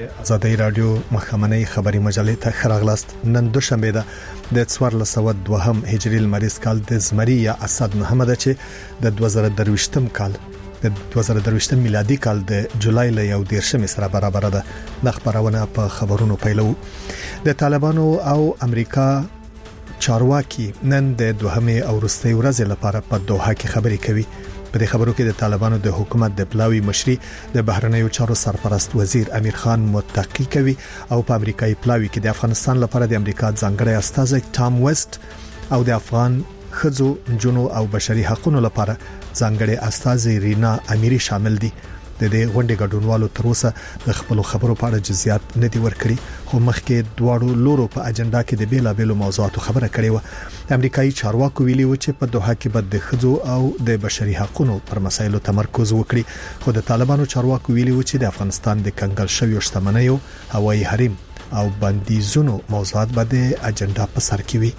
آزادۍ رادیو مخامنۍ خبري مجلې ته خراغلاست. نن دوشنبه ده د 1402 هجري لمریز کال د زمري یا اسد محمد چې د 2023 کال د 2023 میلادي کال د جولای ل 11 سره برابر ده. د خبرونه په خبرونو پیلو. د طالبانو او امریکا چارواکي نن د دوهمه او وروستۍ ورځې لپاره په دوحه کې خبرې کوي. په دې خبرو کې د طالبانو د حکومت د پلاوی مشري د بهرنیو چارو سرپرست وزیر امیر خان متقی کوي او په امریکایي پلاوی کې د افغانستان لپاره د امریکا ځانګړی استازی ټام ویسټ او د افغان خځو جنو او بشري حقوقو لپاره ځانګړی استازی رینا امیری شامل دي. د دې غونډې ګډونوالو تر اوسه د خپل خبرو په اړه جزئیات نه دي ورکړي، خو مخکې دواړو لورو په اجنډا کې د بیلابېلو موضوعاتو خبره کړې و. امریکایي چارواکو ویلي و چې په دوحه کې به د خځو او د بشري حقوقو پر مسایلو تمرکز وکړي، خو د طالبانو چارواکو ویلي و چې د افغانستان د کنګل شویو شتمنیو، هوایي حریم او بندیزونو موضوعات به د اجنډا په سر کې وي.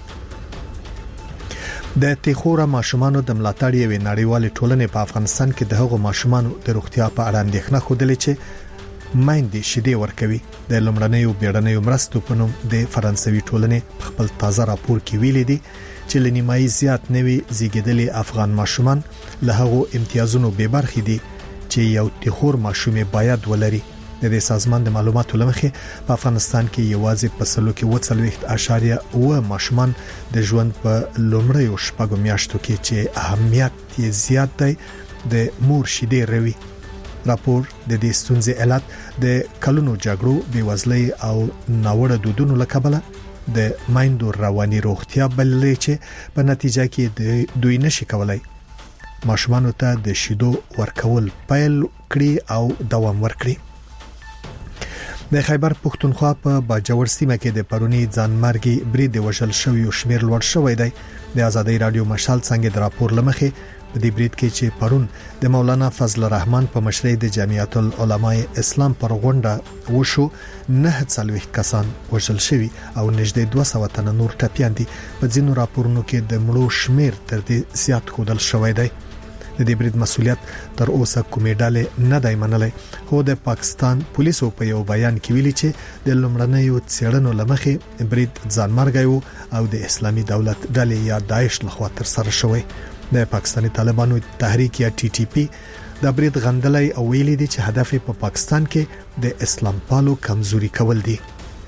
د تخوره ماشومانو د ملاتړ یوې نړیوالې ټولنې په افغانستان کې د هغو ماشومانو د روغتیا په اړه اندېښنه خوده چې مایندې شیدې ورکوي. د لومړنیو بیړنیو مرستو په نوم د فرانسوي ټولنې خپل تازه راپور کې ویلي دي چې لنیمایي زیات نوي زیږیدلي افغان ماشومان له هغو امتیازونو بې برخې دي چې یو تخور ماشوم باید ولري. د دې سازمان د معلوماتو لمخې په افغانستان کې یوازې په سلو کې 40.9 ماشومان د ژوند په لومړیو شپږو میاشتو کې چې اهمیت یې زیات دی د مور شیدې روي. راپور د دې ستونزې علت د کلونو جګړو، بېوزلۍ او ناوړه دودونو له کبله د مایندو رواني روغتیا بللې چې په نتیجه کې دوی نشي کولای ماشومانو ته د شیدو ورکول پیل کړي او دوام ورکړي. د خیبر پښتونخوا په باجوړ سیمه کې د پرونی ځانمرګي برید وژل شوی او شمیر لوړ شوی دی. د آزادۍ رادیو مشال څنګه د راپور لمخې په دې برید کې چې پرون د مولانا فضل الرحمن په مشرۍ د جمعیت العلماء اسلام پر غونډه وشو، 9 کسان وژل شوی او نږدې 200 تنه نور ټپيان دي. په ځینو راپورونو کې د مړو شمیر تر دې زیات ښودل شوی دی. د دې برید مسولیت تر اوسه کومې ډلې نه دی منلې، خو د پاکستان پولیسو په یو بیان کې ویلي چې د لومړنیو څېړنو لمخې برید ځانمرګي او د اسلامي دولت ډلې یا داعش لخوا تر سره شوی. د پاکستاني طالبانو تحریک یا TTP د برید غندلې او ویلي دي چې هدف په پاکستان کې د اسلام پالو کمزوري کول دي.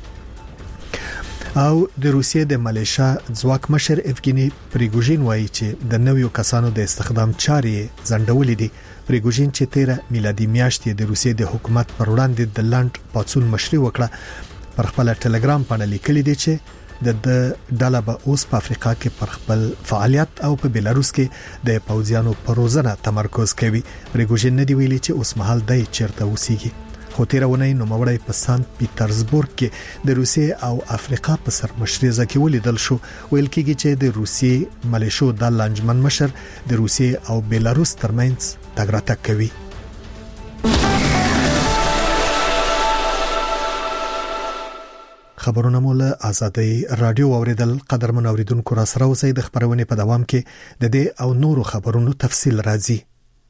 او د روسیې د ملیشیا ځواک مشر افګینی پریګوژین وایي چې د نویو کسانو د استخدام چارې ځنډولې دي. پریګوژین چې 13 میلادي میاشتې د روسیې د حکومت پر وړاندې د لاند پاتسون مشري وکړه، پر خپل ټلګرام باندې لیکلي دي چې د ډاله به اوس په افریقا کې پر خپل فعالیت او په بلاروس کې د پوځیانو پر روزنه تمرکز کوي. پریګوژین نه دی ویلي چې اوس مهال دای چیرته اوسېږي، خو تیرونی نوموړی په سانت پیټرزبورګ کې د روسیې او افریقا په سر مشرزه کې ولیدل شو. ویل کېږي چې د روسیې ملیشو د لانجمن مشر د روسیې او بیلاروس ترمنځ تګ راتګ کوي. خبرونه مو له آزادۍ رادیو اوریدل. قدرمن اوریدونکو را سره اوسئ. د خبرونې په دوام کې د دې او نورو خبرونو تفصیل راځي.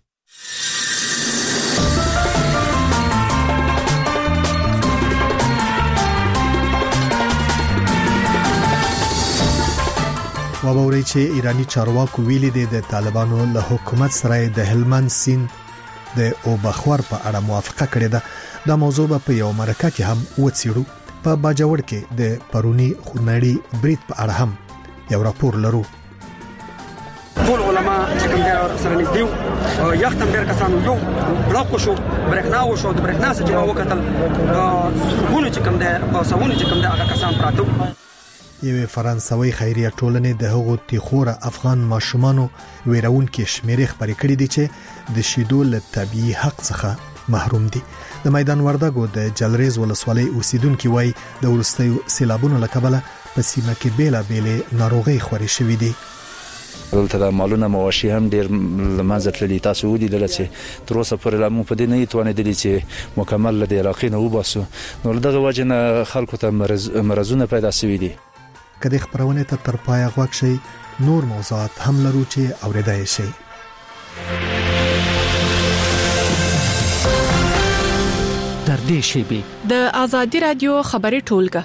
وبوري چې ایرانی چارواکو ویلي دي د طالبانو له حکومت سره د هلمند سیند د اوبخور په اړه موافقه کړې ده. دا موضوع په یو مرکه کې هم وڅېړو. په باجوړ کې د پرونی خونړی برید په اړه هم یو راپور لرو. ټول علما چې کوم ځای سره نږدې وو، یختم ډېر کسان یو بلاک شو، برېښنا وشو، د برېښنا څخه چې وکتل سرګونه چې کوم ځای په ساونه چې کوم ځای هغه کسان پراته. یوه فرانسوي خیریه ټولنې د هغو تخوره افغان ماشومانو ویرون کې شمیرې خبرې کړې دي چې د شیدو له طبيعي حق څخه محروم دي. د میدان وردګو د جلریز ولسوالۍ اوسیدونکو وایي د ورستیو سیلابونو له کبله په سیمه کې بیلابېلې ناروغي خوري شوې دي. دلته د مالونه مواشي هم ډیر لمازه تللی. تاسو ولیدل چې تر اوسه پورې لمو په دې نه توانېدلی چې مکمل د علاقې نه وباسو، نو دغه وجه نه خلکو ته مرزونه پیدا شوي دي. کله خبرونه ته تر پای غوښ شي، نور موضوعات هم لرو چې اوریدای شي. در نږدې شي. د آزادي رادیو خبري ټولګه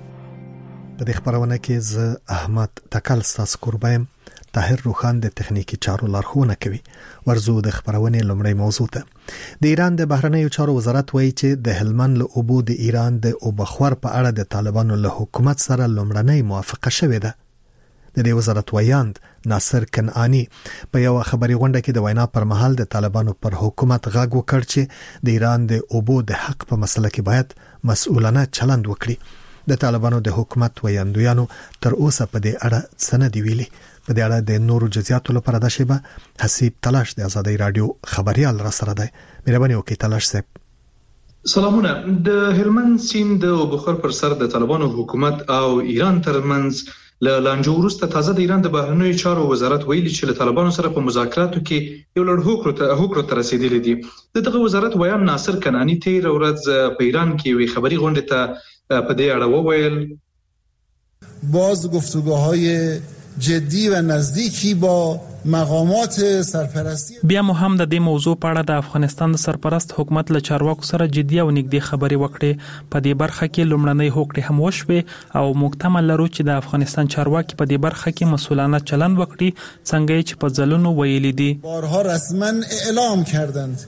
په دې خبرونه کې ز احمد تکل ستاسو قربایم. طاهر روخان د تخنیکی چارو لارښوونه کوي. ورزو د خبرونه لومړی موضوع ته. د ایران د بهرنیو چارو وزارت وایي چې د هلمند له اوبو د ایران د اوبخور په اړه د طالبانو له حکومت سره لومړنۍ موافقه شوې ده. د دې وزارت ویاند ناصر کنعانی په یو خبري غونډه کې د وینا پر مهال د طالبانو پر حکومت غږ وکړ چې د ایران د اوبو د حق په مسله کې باید مسؤلانه چلند وکړي. د طالبانو د حکومت ویاندویانو تر اوسه په دې اړه څه نه دی ویلي. په دې اړه د نورو جزئیاتو لپاره د شیبه حسیب تلاش د آزادۍ رادیو خبريال را سره دی. مهرباني وکړئ تلاش صاحب. سلامونه. د هلمند سیند د اوبخور پر سر د طالبانو حکومت او ایران ترمنځ له لانجو وروسته تازه د ایران د بهرنیو چارو وزارت ویلي چې له طالبانو سره په مذاکراتو کې یو لړ هوکړو ته رسیدلی دي. دغه وزارت ویان ناصر کنعانی تیر ورځ په ایران کې وی خبري غونډه ته په دې اړه وویل باز گفتگوهای جدی و نزدیکی با مقامات سرپرستی. بیا مو هم د دې موضوع په اړه د افغانستان د سرپرست حکومت له چارواکو سره جدي او نږدې خبرې وکړې. په دې برخه کې لومړنۍ هوکړې هم وشوې او محتمل لرو چې د افغانستان چارواکي په دې برخه کې مسؤلانه چلند وکړي څنګه چې په ځلونو ویلي دي. بارها رسما اعلام کردند.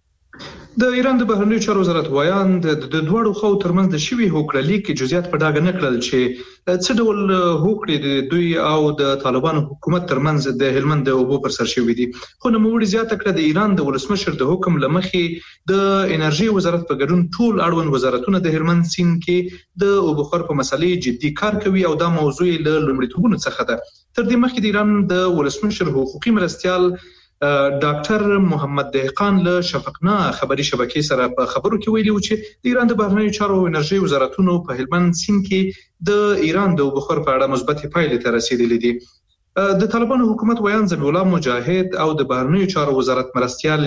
د ایران د بهرنیو چارو وزارت ویان د دوړو خو ترمنځ د شوی هوکړه لیک جزئیات په ډاګه نکړل چې څه ډول هوکړې د دوی او د طالبانو حکومت ترمنځ د هلمند د اوبو پر سر شوی دي. خو نو موږ زیاته کړه د ایران د ولسمشر د حکم لمخې د انرژي وزارت په ګډون ټول اړوند وزارتونه د هلمند سیند کې د اوبخور په مسلې جدي کار کوي او دا موضوع له لومړیتوبونو څخه ده. تر دې مخکې د ایران د ولسمشر حقوقي مرستيال ډاکټر محمد دهقان له شفقنا خبري شبکې سره په خبرو کې ویلي و چې د ایران د بهرنیو چارو او انرژي وزارتونو په هلمند سیند کې د ایران د اوبخور په اړه مثبت پایلې ته رسیدلې دي. د طالبانو حکومت ویان ذبیح الله مجاهد او د بهرنیو چارو وزارت مرستيال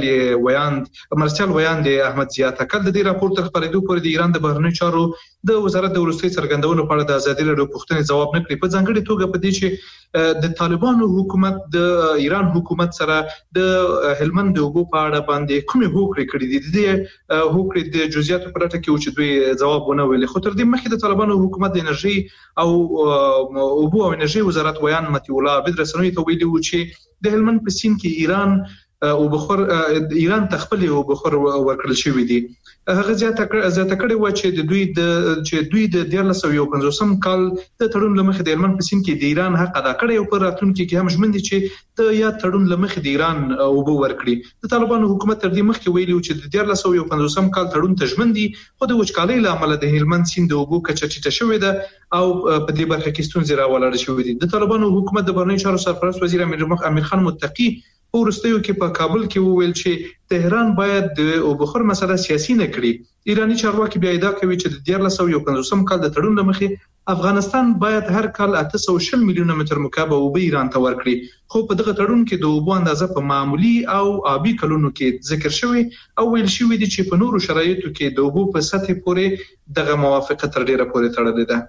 ویاند احمد ضیاء تکل د دې راپور تر خبرېدو پورې د ایران د بهرنیو چارو د وزارت د ورستۍ څرګندونو په اړه د ازادي راډیو پوښتنې ځواب نکړي. په ځانګړي توګه په دې چې د طالبانو حکومت د ایران حکومت سره د هلمند د اوبو په اړه باندې کومې هوکړې کړې دي. د هوکړې د جزئیاتو په اړه کې چې دوی ځواب ونه ویلي. خو تر دې مخکې د طالبانو حکومت د انرژي او اوبو او انرژي وزارت ویان متي الله عبد رسنوي ته ویلي و چې د هلمند په سیند کې ایران تخپل اوبخور ورکړل شوی دی. هغه زیاته کړې و چې دوی د 1950 کال د تړون لمخې د هلمند په سیند کې د ایران حق ادا کړی او پر راتلونکي کې هم ژمن دي چې د یا تړون لمخې د ایران اوبو ورکړي. د طالبانو حکومت تر دې مخکې ویلي چې د 1950 کال تړون ته ژمن دي خو د وچکالۍ له امله د هلمند سیند د اوبو کچه ټیټه شوې ده او په دې برخه کې ستونزې راولاړې شوې دي. د طالبانو حکومت د بهرنیو چارو سرپرست وزیر امیر خان متقی ورستیو کې په کابل کې وویل چې تهران باید د اوبخور مسله سیاسي نه کړي. ایرانی چارواکي بیا ادعا کوي چې د 1950 کال د تړون لمخې افغانستان باید هر کال 820 میلیونه متر مکعب اوبه ایران ته ورکړي. خو په دغه تړون کې د اوبو اندازه په معمولی او آبي کلونو کې ذکر شوی او ویل شوی دی چې په نورو شرایطو کې د اوبو په سطح پورې دغه موافقه تر ډیره پورې تړلې ده.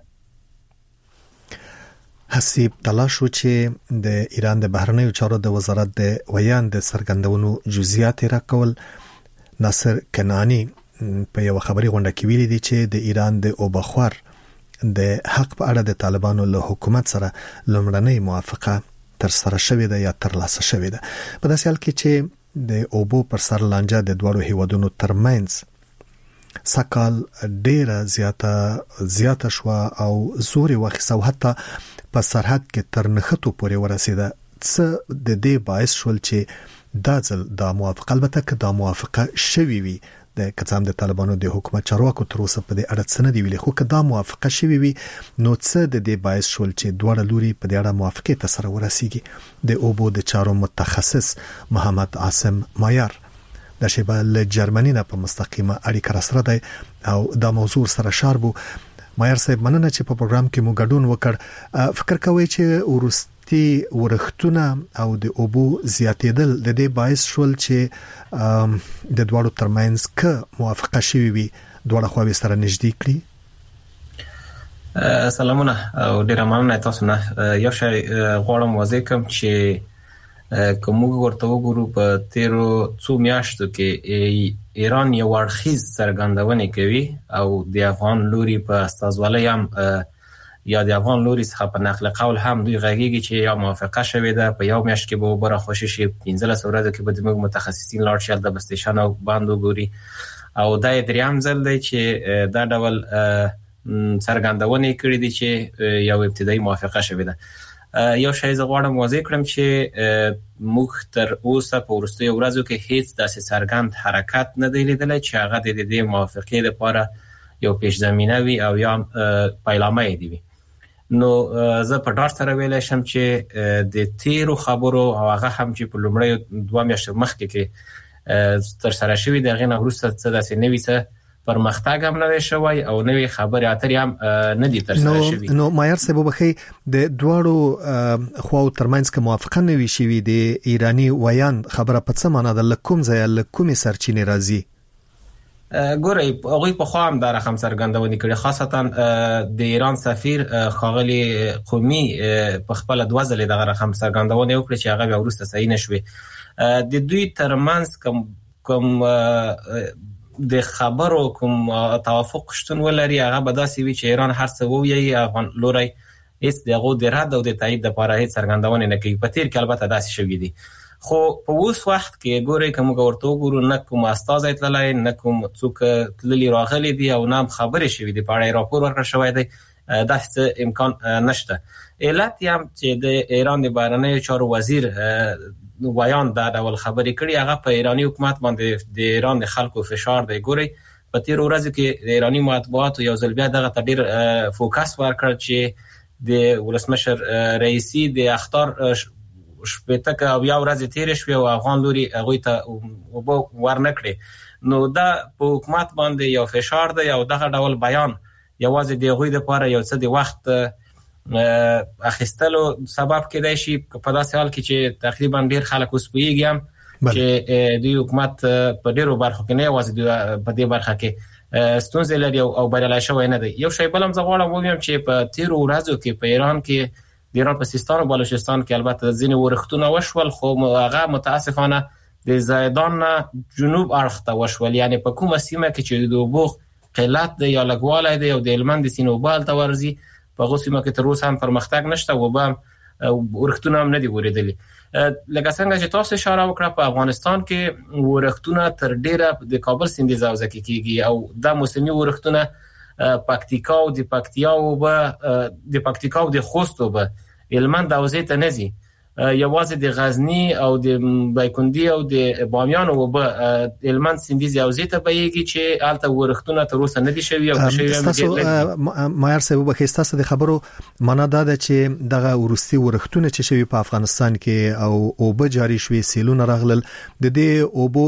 حسیب تلاشو چې د ایران د بهرنیو چارو د وزارت د ویان د سرګندونو جزئیات راکول. ناصر کنعانی په یو خبري غونډه کې ویلي دي چې د ایران د اوبخور د حق په اړه د طالبانو له حکومت سره لومړنۍ موافقه تر سره شوې ده یا تر لاسه شوې ده. په داسې حال کې چې د اوبو پر سر لانجه د دوړو هیوادونو ترمنځ سکال ډیره زیاته شو او زوري وخت او حتی په سرحد کې تر نخټو پورې ورسیده. څه د دې باعث شول چې دا ځل د موافقه البته که دا موافقه شوي وي د کڅام د طالبانو د حکومت چارواکو تر اوسه په دې اړه څه نه دی ویلي. خو که دا موافقه شوي وي نو څه د دې باعث شول چې دواړه لوري په دې اړه موافقه ته سره ورسیږي. د اوبو د چارو متخصص محمد عاصم مایار د شیبه له جرمني نه په مستقیمه اړیکه سره دی او دا موضوع سره شاربو. مایر صاحب مننه چې په پروګرام کې مو ګډون وکړ. فکر کوي چې ورستي ورختونه او د اوبو زیاتېدل د دې باعث شول چې د دوړو ترمنځ که موافقه شوي وي دوړه خواوې سره نږدې کړي. سلامونه او ډیر مننه تاسو نه. یو شی غواړم واضح کوم چې کوم ورته وګورو په تیرو څو میاشتو کې ایران یو اړخیز څرګندونه کوي او د افغان لوري په استازولۍ هم یا د افغان لوري څخه په نقل قول هم دوی غږیږي چې یا موافقه شوې ده په یو میاشت کې به وبره خوشي شي 15 ورځې کې به د متخصصین لاړ شي د بستیشن او باندې وګوري او دا دریم ځل دی چې دا ډول څرګندونه کړې دي چې یو ابتدایي موافقه شوې ده. یو شی زه غواړم واضح کړم چې موږ تر اوسه په وروستیو ورځو کې هیڅ داسې څرګند حرکت نه دی لیدلی چې هغه د دې موافقې لپاره یو پیش زمینه وي او یا پیلامه دی وي. نو زه په ډاډ سره ویلی شم چې د تیرو خبرو او هغه هم چې په لومړیو 2 میاشتو مخکې کې تر سره شوي د هغې نه وروسته څه داسې نوي څه پرمختګ هم نه دی شوی او نوې خبرې اترې هم نه دي تر سره شوي. نو مایر صاحب وبخي د دواړو خواو ترمنځ کې موافقه نه وي شوي د ایرانی ویان خبره په څه معنا ده لکوم ځای لکومې سرچینې راځي؟ ګورئ هغوی په خوا هم دا رقم څرګندونې کړې خاصتا د ایران سفیر ښاغلي قومي په خپله 2 ځلې دغه رقم څرګندونې وکړې چې هغه بیا وروسته صحیح نه شوې. د دوی ترمنځ کوم د خبرو کوم توافق شتون ولري هغه به داسې وي چې ایران هر څه ووایي افغان لوری هیڅ دغه د رد او د تایید لپاره هیڅ څرګندونه نه کوي. په تیر کې البته داسې شوي دي خو په اوس وخت کې ګورئ که موږ ورته وګورو نه کوم استازی تللی نه کوم څوک تللي راغلي دي او نه هم خبرې شوي دي په اړه یې راپور ورکړل شوی دی داسې امکان نشته. علت یې هم چې د ایران د بهرنیو چارو وزیر ویان دا ډول خبرې کړي هغه په ایرانی حکومت باندې د ایران د خلکو فشار دی. ګورئ په تیر ورځو کې د ایرانی مطبوعاتو یو ځل بیا دغه ته ډېر فوکس ورکړ چې د ولسمشر رئیسي د اخطار شپېته او بیا ورځې تیرې شوې او افغان لوري هغوی ته اوبه ورنکړې. نو دا په حکومت باندې یو فشار دی او دغه ډول بیان یوازې د هغوی دپاره یو څه د وخت اخیستلو سبب کېدای شي په داسې حال کې چې تقریبا ډېر خلک اوس پوهېږي هم چې دوی حکومت په ډېرو برخو کې نه یوازې په دې برخه کې ستونزې لري او بریالی شوی نه دی. یو شی بل هم زه غواړم ووایم چې په تیرو ورځو کې په ایران کې د ایران په سیستان او بلوچستان کې البته ځینې ورښتونه وشول خو هغه متاسفانه د زایدان نه جنوب اړخ ته وشول یعنی په کومه سیمه کې چې د اوبو قلت دی یا لږوالی دی او د هلمند د سیند اوبه هلته ورځي په هغو سیمه کې تر اوسه هم پرمختګ نشته اوبه هم ورښتونه هم نه دي ورېدلي. لکه څنګه چې تاسو اشاره وکړه په افغانستان کې ورښتونه تر ډېره د کابل سیند حوزه کې کېږي او دا موسمي ورښتونه پکتیکا او د پکتیا اوبه د پکتیکا او د خوست اوبه هلمند حوزې ته نه ځي یوازې د غزني او د دایکنډي او د بامیان اوبه هلمند سیندیزې حوزې ته بهیږي چې هلته ورښتونه تر اوسه نه دي شوي او ستاسو مایر صاحب وبخښئ ستاسو د خبرو معنا دا ده چې دغه وروستي ورښتونه چې شوي په افغانستان کې او اوبه جاري شوي سیلونه راغلل د دې اوبو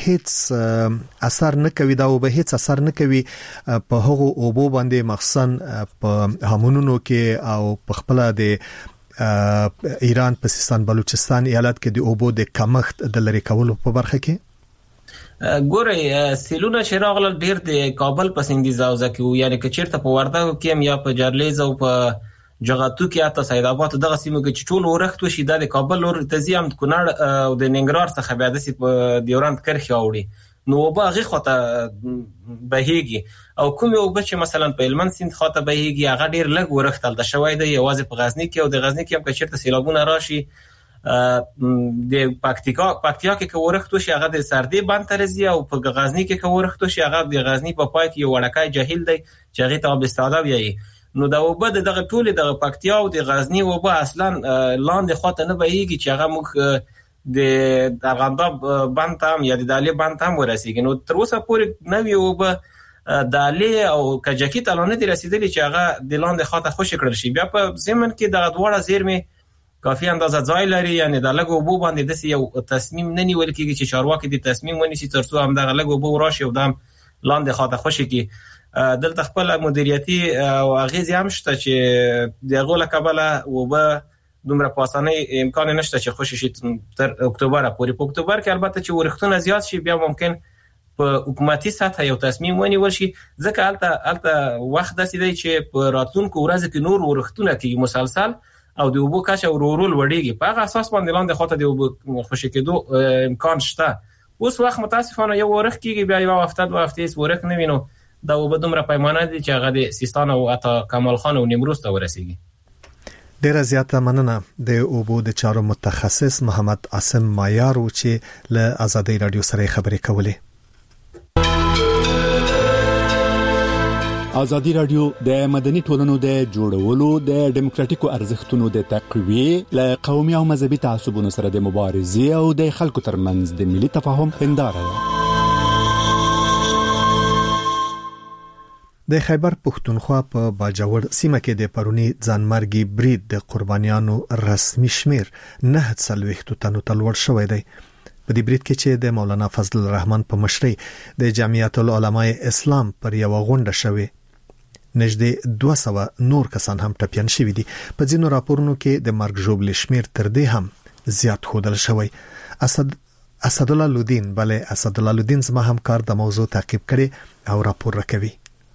هیڅ اثر نه کوي دا اوبه هیڅ اثر نه کوي په هغو اوبو باندې مخصوصا په همونونو کې او په خپل د ایران په سیستان بلوچستان ایالت کې د اوبو د کمښت د لري کولو په برخه کې ګورئ سیلونه چې راغلل ډېر د کابل په سیندیز حوزه کې یعنی که چیرته په وردګو کې هم یا په جرلیز او په جغتو کې حتی سید آباد دغه سیمو کې چې ټول ورښت وشي دا د کابل لور ته ځي هم د کونړ او د ننګرهار څخه بیا داسې په ډیورند کرښې اوړي نو اوبه هغې خواته بهیږي او کومې اوبه چې مثلا په هلمند سیند خواته بهیږي هغه ډېر لږ ورښت هلته شوی دی یوازې په غزني کې او د غزني کې هم که چېرته سیلابونه راشي د پکتیا کې که ورښت وشي هغه د سردې بند ته راځي او په غزني کې که ورښت وشي هغه د غزني په پای کې یو وړکی جهیل دی چې هغې ته آب استاده وایي. نو دا اوبه د دغه ټولې دغه پکتیا او د غزني اوبه اصلا لاندې خواته نه بهیږي چې هغه موږ د ارغنداب بند ته هم یا د دالې بند ته هم ورسیږي. نو تر اوسه پورې نوې اوبه دالې او کجکي ته لا نه دي رسېدلي چې هغه د لاندې خواته خوشې کړل شي. بیا په ضمن کې دغه دواړه زیرمې کافي اندازه ځای لري یعنی د لږ اوبو باندې داسې یو تصمیم نه نیول کېږي چې چارواکي د تصمیم ونیسي تر څو همدغه لږ اوبه وراشي او دا هم لاندې خواته خوشې کړي. دلته خپله مدیریتي او اغېزې هم شته چې د هغو له کبله اوبه دومره په اسانۍ امکان نشته چې خوشې شي تر اکتوبره پورې. په اکتوبر کې البته چې ورښتونه زیات شي بیا ممکن په حکومتي سطح یو تصمیم ونیول شي ځکه هلته وخت داسې دی چې په راتلونکو ورځو کې نور ورښتونه کېږي مسلسل او د اوبو کچه ورورول وړيږي په هغه اساس باندې لاندې خاطر د اوبو خوشی کېدو امکان شته. اوس وخت متاسفانه یو ورخ کېږي بیا یو هفته ورخ نه وینو دا وب دومره پیمانه دي چې هغه د سیستان او اتا کمال خان او نیمروز ته ورسیږي. ډیره زیاته مننه د اوبو د چارو متخصص محمد عاصم مایارو چې له آزادۍ رادیو سره خبرې کولې. آزادی رادیو د مدني ټولنو د جوړولو د دیموکراتیکو ارزښتونو د تقویه له قومي او مذهبي تعصبونو سره د مبارزې او د خلکو ترمنځ د ملي تفاهم هنداره ده. د خیبر پښتونخوا په باجوړ سیمه کې د پرونی ځانمرګي برید د قربانیانو رسمي شمیر 9 تنو تلور شوې دی. په دې برید کې چې د مولانا فضل الرحمن په مشرۍ د جمعیت العلماء اسلام پر یو غونډه شوې نږدې 200 نور کسان هم ټپيان شوي دي. په ځینو راپورونو کې د مرګ ژوبل شمیر تر دې هم زیات ښودل شوی. اسدالله لودین بلې اسدالله لودین زما همکار د موضوع تعقیب کړي او راپور راکوي.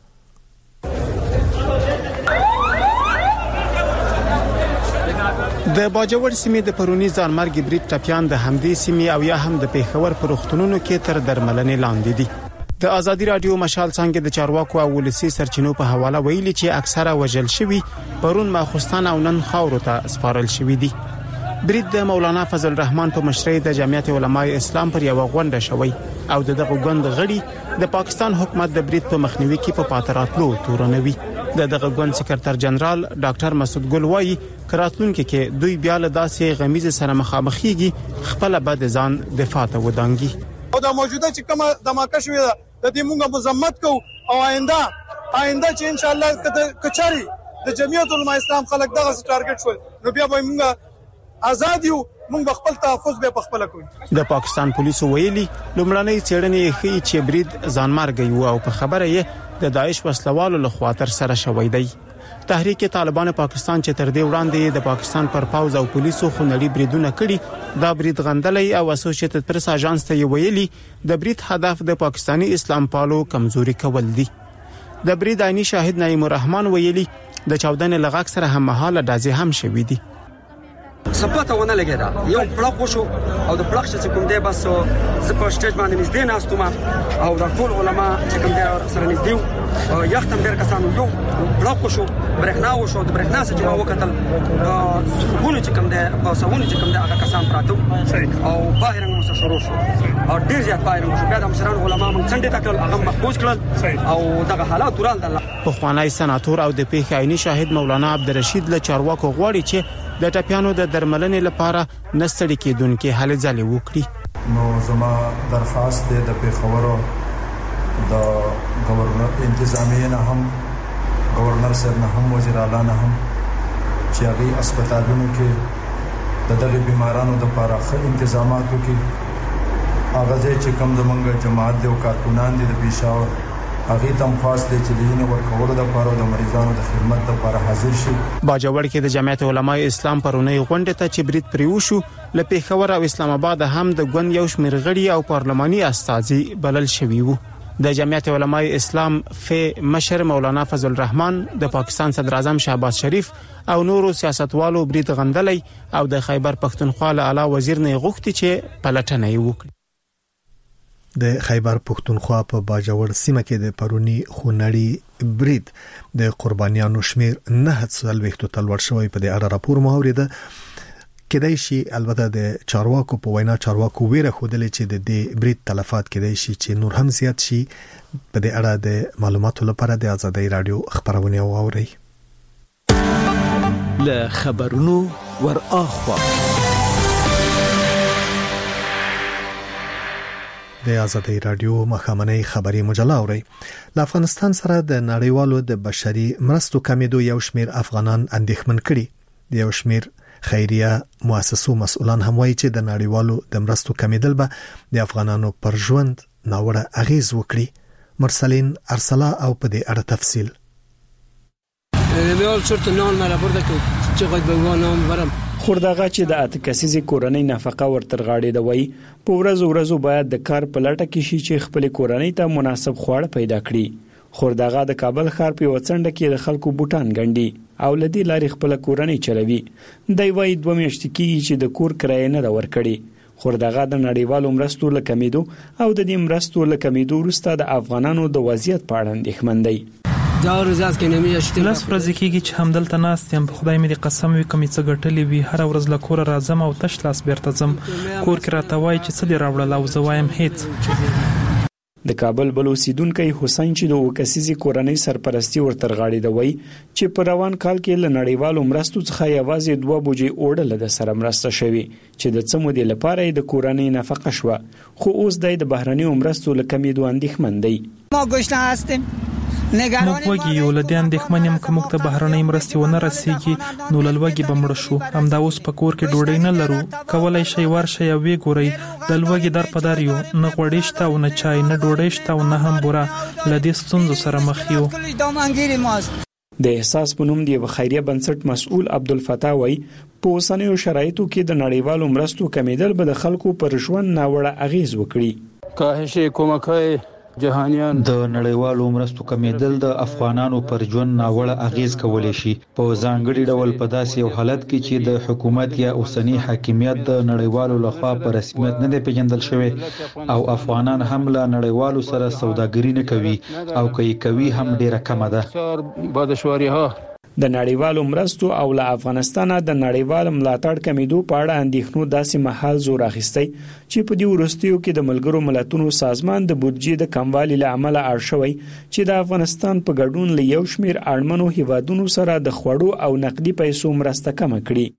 د باجوړ سیمې د پرونی ځانمرګي برید ټپيان د همدې سیمې او یا هم د پیښور پر وختونو کې تر درملنې لاندې دي. د آزادی رادیو مشال څنګه د چارواکو او ولسی سرچینو په حواله ویلي چې اکثره وجل شوی پرون ماخستان او نن خاورو ته سپارل شوی دي. برید د مولانا فضل الرحمن په مشرۍ د جمعیت علماء اسلام پر یو غونډه شوی او دغه غونډه غړي د پاکستان حکومت د برید په مخنیوي کې په پاتراتلو تورنوي. دغه غونډ سکرټر جنرال ډاکټر مسعود ګل وايي کراتلونکو کې دوی بیا له داسې غمیزه سره مخامخيږي خپل بد ځان دفاع ته ودانګي او د موجوده چې کومه دماکه شوې ده د دې موږ مزمت کو او آینده چې ان شاء الله کچاري د جمعیت علماء اسلام خلک دغه ټارګټ شول نو بیا به موږ آزاد یو موږ خپل تحفظ به خپل کوو. د پاکستان پولیسو ویلي لومړنۍ څېړنې ښيي چې برید ځانمرګي وو او په خبره یې د داعش وسلوالو له خوا تر سره شوی دی. تحریک طالبان پاکستان چې تر دې وړاندې د پاکستان پر پاوز او پولیسو خونړي بریدونه کړي دا برید غندلې او اسوسییټډ پریس اژانس ته ویلي د برید هدف د پاکستانی اسلام پالو کمزوري کول دي. د برید عیني شاهد نعیم الرحمن ویلي د چاودنې لغاک سره هم مهاله دازې هم شوې دي. سپاته ونه لګیدا یو پلاک وشو او د پلاک چې کوم دی بس زه په سټیج باندې نږدې ناستم او د ټول علما چې کوم دی سره نږدې یو ختم ډیر کسان یو پلاک وشو برېښنا وشو د برېښنا چې ما وکتل سونه چې کوم دی او سونه چې کوم دی هغه کسان پراته او باهرنګ مو شروع شو او ډیر زیات باهرنګ شو بیا د مشران علما مونږ څنډه تکل هغه محفوظ کړل او دغه حالات ورال د په خوانای سناتور او د پیښې عیني شاهد مولانا عبدالرشید له چارواکو غواړي چې د ټپيانو د درملنې لپاره نستړي کېدونکو هلې ځلې وکړي. نو زما درخواست دی د پیښور د گورنر انتظامیه نه هم گورنر صاحب نه هم وزیر اعلی نه هم چې هغه هسپتالونو کې د دغه بیمارانو د لپاره ښه تنظیمات وکړي. هغه چې کوم زمونږ جماعت دی او کارکونان دي د پیښور هغه تم خاص دي چې دینه ورکول د لپاره د مریضانو د خدمت لپاره حاضر شي. باجوړ کې د جمعیت علماء اسلام پرونی غونډه ته چې برید پریوشو له پیښور او اسلام آباد هم د ګوند یو شمېر غړي او پارلماني استازي بلل شوي وو. د جمعیت علماء اسلام مشر مولانا فضل الرحمن د پاکستان صدر اعظم شهباز شریف او نورو سیاستوالو برید غندلې او د خیبر پښتونخوا له اعلی وزیر نه غوښتي چې پلټنه وکړي. د خیبر پښتونخوا په باجوړ سیمه کې د پرونی خونړي برید د قربانیانو شمیر 9 تلور شوی په د اړه راپور مهوريده کېدای شي البته د چارواکو په وینا چارواکو ویره خودلې چې د دې برید تلفات کېدای شي چې نور هم زیات شي. په دې اړه د معلوماتو لپاره د آزادۍ رادیو خبرونه واوري. له خبرونو ور اخوا د آزادۍ رادیو مخامنۍ خبري مجله اوري. له افغانستان سره د نړیوالو د بشري مرستو کمیدو یو شمیر افغانان اندېښمن کړي. د یو شمیر خیریه مؤسسو مسؤلان هم وایي چې د نړیوالو د مرستو کمیدل به د افغانانو پر ژوند ناوړه اغیز وکړي. مرسلین ارسلا او په دې اړه تفصیل خوردغه چې د اتکسیزي کورنۍ نفقه ورترغاړي دوي په ورځو باید د کار په لټه کې شي چې خپل کورنۍ ته مناسب خواړه پیدا کړي. خوردغه د کابل ښار په وڅنډه کې د خلکو بوتان غنډي او لدی لارې خپل کورنۍ چلوي. دی وايي 2 میاشتې کېږي چې د کور کرایه نه ورکړي، خو دغه د نړیوالو مرستو له کمیدو او د دې مرستو له کمیدو وروسته د افغانانو د وضعیت په اړه اندېښمن دی. لاس ورځې کېږي چې همدلته ناست یم، په خدای مې د قسم وي کمی څه ګټلې وي، هر ورځ له کوره راځم او تش لاس بیرته ځم. کور کې راته وایي چې څه دې راوړل او زه وایم هیڅ. د کابل بل اوسیدونکی حسین چې د وکسیزي کورنۍ سرپرستی ورته غاړي دوي چې په روان کال کې له نړیوالو مرستو څخه یوازې 2 بوجي اوړه د سره مرسته شوی چې د څه مودې لپاره د کورنۍ نفقه شو، خو اوس د بهرنیو مرستو له کمیدو اندېښمن دی. ما گشنه هستیم موږ وږي یو، له دې اندېښمن یم که موږ ته بهرنۍ مرستې ونه رسیږي نو له لوږې به مړه شو. همدا اوس په کور کې ډوډۍ نه لرو، کولی شئ ورشئ او ویې ګورئ، د لوږې در په در یو، نه غوړي شته او نه چای، نه ډوډۍ شته او نه هم بوره. له دې ستونزو سره مخ یو. د احساس په نوم د خیریه بنسټ مسؤل عبدالفتاح وایي په اوسنیو شرایطو کې د نړیوالو مرستو کمیدل به د خلکو پر ژوند ناوړه اغیز وکړي. کاهش کومکای جهانیان د نړیوالو مرستو کمیدل د افغانانو پر ژوند ناوړه اغیز کولی شي، په ځانګړي ډول په داسې یو حالت کې چې د حکومت یا اوسنی حاکمیت د نړیوالو لخوا په رسمیت نه دی پیژندل شوی او افغانان هم له نړیوالو سره سوداګري نه کوي او کوي هم ډیره کمه ده. د نړیوالو مرستو او له افغانستان د نړیوال ملاتړ کمیدو په اړه اندېښنو داسې محل زور اخیستی چې په دې وروستیو کې د ملګرو ملتونو سازمان د بودجې د کموالي له امله اړ شوی چې د افغانستان په ګډون له یو شمېر اړمنو هیوادونو سره د خوړو او نقدي پیسو مرسته کمه کړي.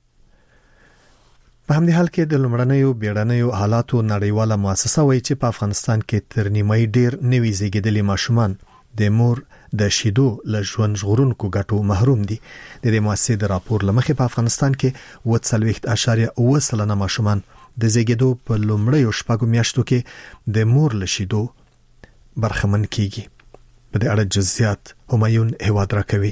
په همدې حال کې د لومړنیو بیړنیو حالاتو نړیواله مؤسسه وایي چې په افغانستان کې تر نیمه ډیر نوي زیږیدلي ماشومان د مور د شیدو له ژوند ژغورونکو ګټو محروم دي. د دې مؤسسې د راپور لمخې په افغانستان کې 40.8% ماشومان د زیږیدو په لومړیو 6 میاشتو کې د مور له شیدو برخمن کیږي. په دې اړه جزئیات همایون هواد راکوي.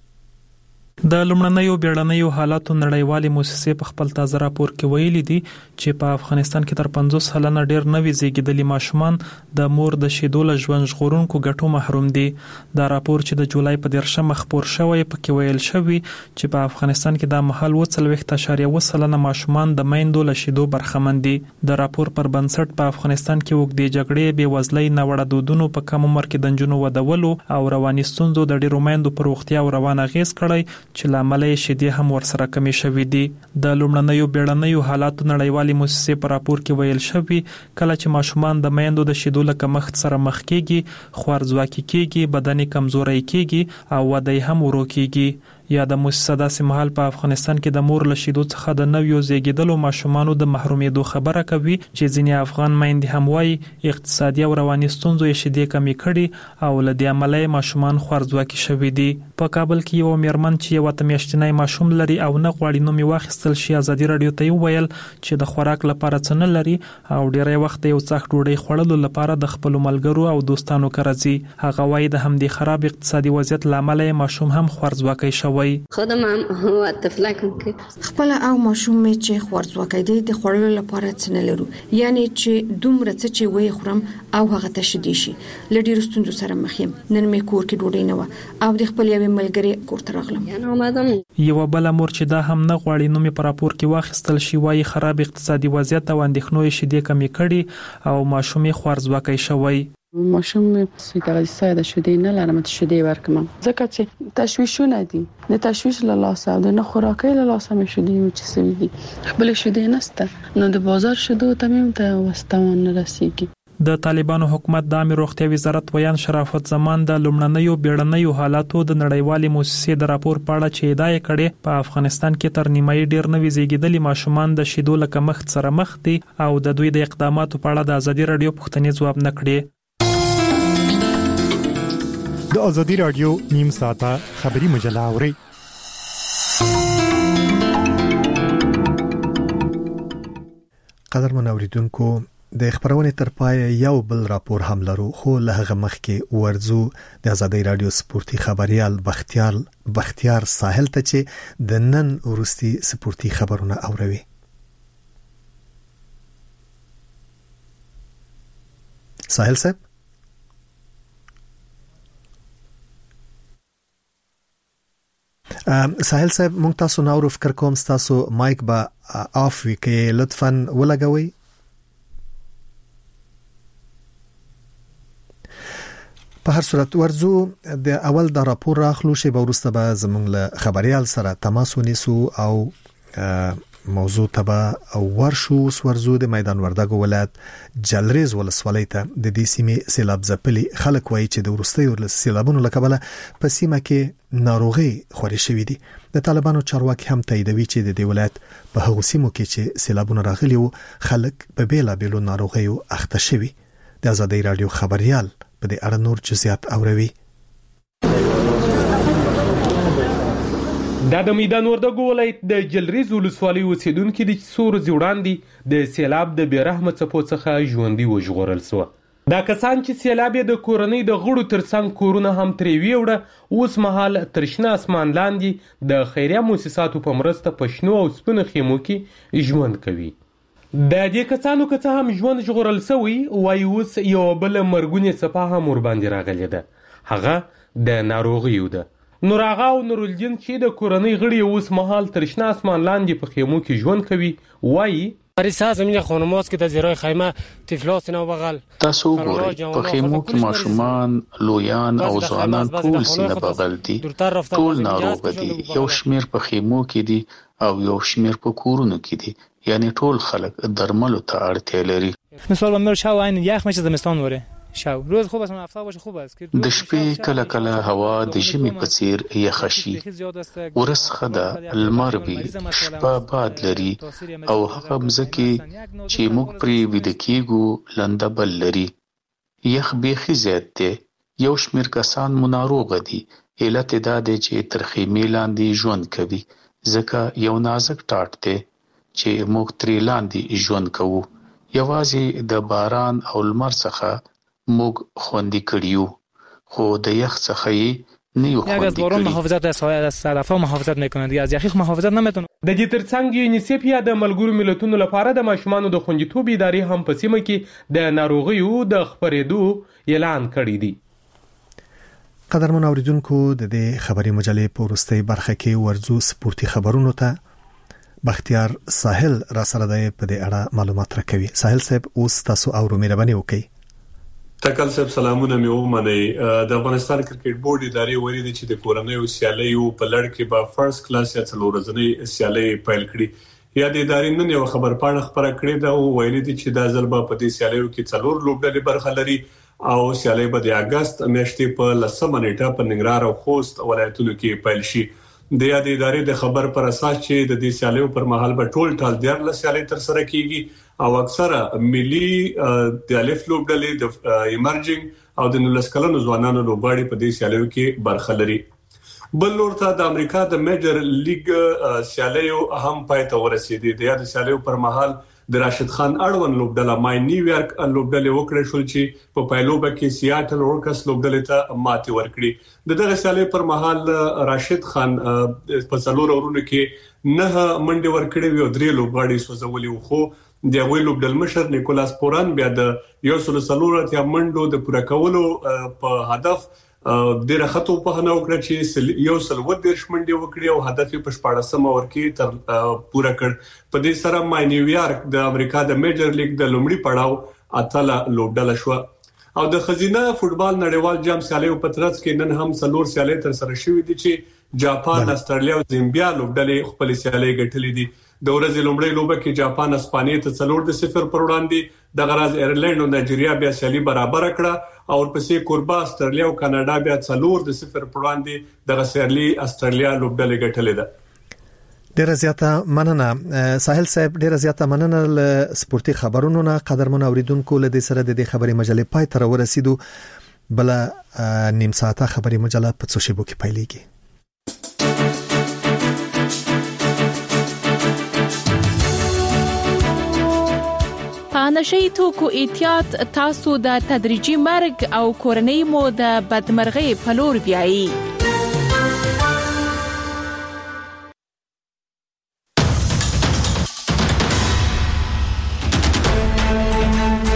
د لومړنیو بیړنیو حالاتو نړیوالې موسسې په خپل تازه راپور کې ویلي دي چې په افغانستان کې تر 50 سلنه ډیر نوي زیږیدلي ماشومان د مور د شیدو له ژوند ژغورونکو ګټو محروم دي. دا راپور چې د جولای په 13 خپور شوی پکې ویل شوی چې په افغانستان کې د مهال 40.8 سلنه ماشومان د میندو له شیدو برخمن دي. د راپور پر بنسټ په افغانستان کې وګړي جګړې، بېوزلۍ، ناوړه دودونو په کم عمر کې د نجونو ودولو او رواني ستونزو د ډیرو میندو پر روغتیا او روان اغیز کړی چې لامل یې شیدې هم ورسره کمی شوې دي. د لومړنیو بیړنیو حالاتو نړیوالې موسسې په راپور کې ویل شوی کله چې ماشومان د میندو د شیدو له کمښت سره مخ کیږي، خوارځواکي کیږي، بدني کمزوري کیږي او وده هم ورو کیږي. یا د مؤسسه داسې محل په افغانستان کې د مور له شیدو څخه د نویو زیږیدلو ماشومانو د محرومیدو خبره کوي چې ځینې افغان میندې هم وایي اقتصادي او رواني ستونزو یې شیدې کمې کړي او له دې امله ماشومان خوارځواکي شوي دي. په کابل کې یو میرمن چې یو میاشتنی ماشوم لري او نه غواړي نوم یې واخیستل شي ازادي رادیو ته ویل چې د خوراک لپاره څه نه لري او ډیری وخت یو څاښت ډوډۍ خوړلو لپاره د خپل ملګرو او دوستانو کرځي. هغه وایي د همدې خراب اقتصادي وضعیت لامل ماشوم هم خوارځواکي شوی. خودم هم هو تفلک خپل او ماشوم می چې خوارځواکي دي د خوړلو لپاره څه نه لرو، یعنی چې دومره څه چې وې خورم او هغه تشدي شي. لډیر ستونزو سره مخ یم. نن می کور کې ډوډۍ نه و او د خپل یو ملګری کور ته راغلم. یو بل مور چې دا هم نه غواړي نو می پر راپور کې واخیستل شي وایي خراب اقتصادي وضعیت او اندېښنو یې شیدې کمی کړي او ماشوم یې خوارځواکي شوی. ماشوم سویتغلی ساده شده نه لرم شده ورکم ځکه چې تشویشونه دي د تشویش له لاسه او د نه خوراکي له لاسه مې شده او چې سوي دي خپل شده نسته نو د بازار شده تمام ته واستوان رسیږي. د طالبانو حکومت د عامه روغتیا وزارت ویان شرافت زمان د لومړنیو بیړنیو حالاتو د نړیوالې موسسې د راپور په اړه چې ادعا کړې په افغانستان کې تر نیمایي ډیر نوي زیږیدلي ماشومان د شیدو له کمښت سره مخ دي او د دوی د اقداماتو په اړه د ازادي رادیو پوښتنې ځواب نه کړي. د ازادي رادیو نیم ساعته خبری مجله اوري. قدرمن اوریدونکو د خبرونې تر پای یو بل راپور هم لرو خو له هغه مخکې ورزو د ازادي رادیو سپورتي خبريال بختیار ساحل ته چې د نن ورستي سپورتي خبرونه اوروي. ساحل صاحب ساحل صاحب مونږ تاسو نو فکر کوم تاسو مایک با اف وی کې لطفاً ولګوي. په هر صورت ورزو د اول د راپور راخلو شی به ورسته به زمونږ له خبريال سره تماس ونیسو او موضوع تبا ورشو ورزو د میدان وردګو ولایت جلریز ولسوالۍ ته د دې سیمې سیلاب ځپلي خلک وایي چې د ورستیو سیلابونو لکبله په سیمه کې ناروغي خوري شوې دي. د طالبانو چارواکي هم تاییدوي چې د دې ولایت په هغو سیمو کې چې سیلابونه راغلي وو خلک په بیلابیلو ناروغیو اخته شوي. د آزادۍ رادیو خبريال په دې اړه نور جزئیات اوروي. د میدان وردګو ولایت د جلریز ولسوالۍ اوسیدونکو د څور وړاندې د سیلاب د بیرحمه څپو څخه ژوندۍ وژغورل شو. دا کسان چې سیلاب د کورنۍ د غړو ترڅنګ کورونه هم ترې ویوړه اوس مهال ترشنه اسمان لاندې د خیریه مؤسساتو په مرسته په شنو او سپینو خیمو کې ژوند کوي. د دې کسانو که هم ژوند ژغورل شوی وایي اوس یو بل مرګونې څپه هم ورباندې راغلې ده، هغه د ناروغیو ده. نور آغا او نورالدین چې د کورنۍ غړي اوس مهال ترشنه اسمان لاندې په خیمو کې ژوند کوي وایي پریسا زمین خانماست که در زیرای خیمه تفلاس نه بغل تاسو ګورئ په خیمو کې ماشومان لویان او ځوانان ټول سینه بغل دي، ټول ناروغ دي. یو شمیر په خیمو کې دي او یو شمیر په کورونو کې دي، یعنی ټول خلک درملو ته اړتیا لري. مثلا مر شاو عین یخ میشه زمستان وره شاو روز خوب است هفته باشه خوب است د شپې کله کله هوا د ژمي په څیر یخه شي، ورسخه ده، لمر وي، شپه باد لري او هغه مځکې چې موږ پرې ویده کېږو لنده بل لري. یخ بیخي زیات دی. یو شمیر کسان مو ناروغه دي. علت دا دی چې تر خیمې لاندې ژوند کوي ځکه یو نازک ټاټ دی چې موږ ترې لاندې ژوند کوو. یوازې د باران او لمر څخه موږ خوندي کړیو، خو د یخ څخه یې نه یو خوندي کړی. از باران محافظت از صدفا محافظت میکنه دیگه، از یخ محافظت نمیتونه. د دې ترڅنګ یونیسف یا د ملګرو ملتونو لپاره د ماشومانو د خوندیتوب ادارې هم په سیمه کې د ناروغیو د خپرېدو اعلان کړی دی. قدرمن اوریدونکو د دې خبري مجلې په وروستۍ برخه کې ورزو سپورتي خبرونو ته بختیار ساحل را سره د په دې اړه معلومات راکوي. ساحل صاحب اوس تاسو او مهرباني وکړئ. تکل صاحب سلامونه مې ومنئ. د افغانستان کرکټ بورډ ادارې ویلي دي چې د کورنۍ سیالیو په لړ کې به فرست کلاس یا څلور ورځې سیالي پیل کړي. یا د ادارې نن یو خبر پاڼه خبره کړې ده او ویلي دي چې دا ځل به په دې سیالیو کې څلور لوبډلې برخه لري او سیالي به د اگست میاشتې په 10 نیټه په ننګرهار او خوست ولایتونو کې پیل شي. د یاد ادارې د خبر پر اساس چې د دې سیالیو پر مهال به ټول ټال 14 سیالي تر سره کیږي او اکثره ملي د الف لوبډلې د ایمرجنګ او د نلسکلونو ځوانانو لوبغاړي په دې سیالیو کې برخه لري. بل لور ته د امریکا د میجر لیګ سیالیو هم پای ته ورسېدي. د یاد سیالیو پر مهال د راشد خان اړوند لوبډله مای نیویارک لوبډله وکړه شو چې په پایلوبه کې سیاټل ورکس لوبډله ته ماتې ورکړي. دغه سیالي پر مهال راشد خان په څلور اورونو کې 9 منډې ورکړې وي او 3 لوبغاړي سوځولي وو، خو د ویل لوبډل مشر نیکولاس پوران بیا د 140 منډو د پوره کولو په هدف ډیره خطو په هنه وکړه چې یو سل ودیرش منډي وکړي او هدف په 14 اور کې تر پوره کړ. په دې سره مای نیویارک د امریکا د میجر لیګ د لومړي پړاو اتله لوبډله شو او د خزینه فوتبال نړیوال جام سیالیو په ترڅ کې نن هم څلور سیالي تر سره شوې دي چې جاپان، استرالیا او زیمبیا لوبډلې خپل سیالي ګټلې دي. د ورځې لومړی لوبه کې جاپان اسپانیې ته 4-0 پر وړاندې، د غراز ایرلند او نایجیریا بیا سیالي برابر کړه او ورپسې کوربا استرالیا او کاناډا بیا 4-0 پر وړاندې د سیالي استرالیا لوبډلې ګټلې ده. ډیره زیاته مننه ساحل صاحب، ډیره زیاته مننه ل سپورتي خبرونو نه. قدرمن اوریدونکو له دې سره د دې خبري مجلې پای ته ورسېدو. بل نیم ساعته خبري مجله په څو شیبو کې پیلېږي. نشي توکو احتیاط تاسو د تدریجي مرګ او کورنۍ مو د بدمرغۍ په لور بیایي.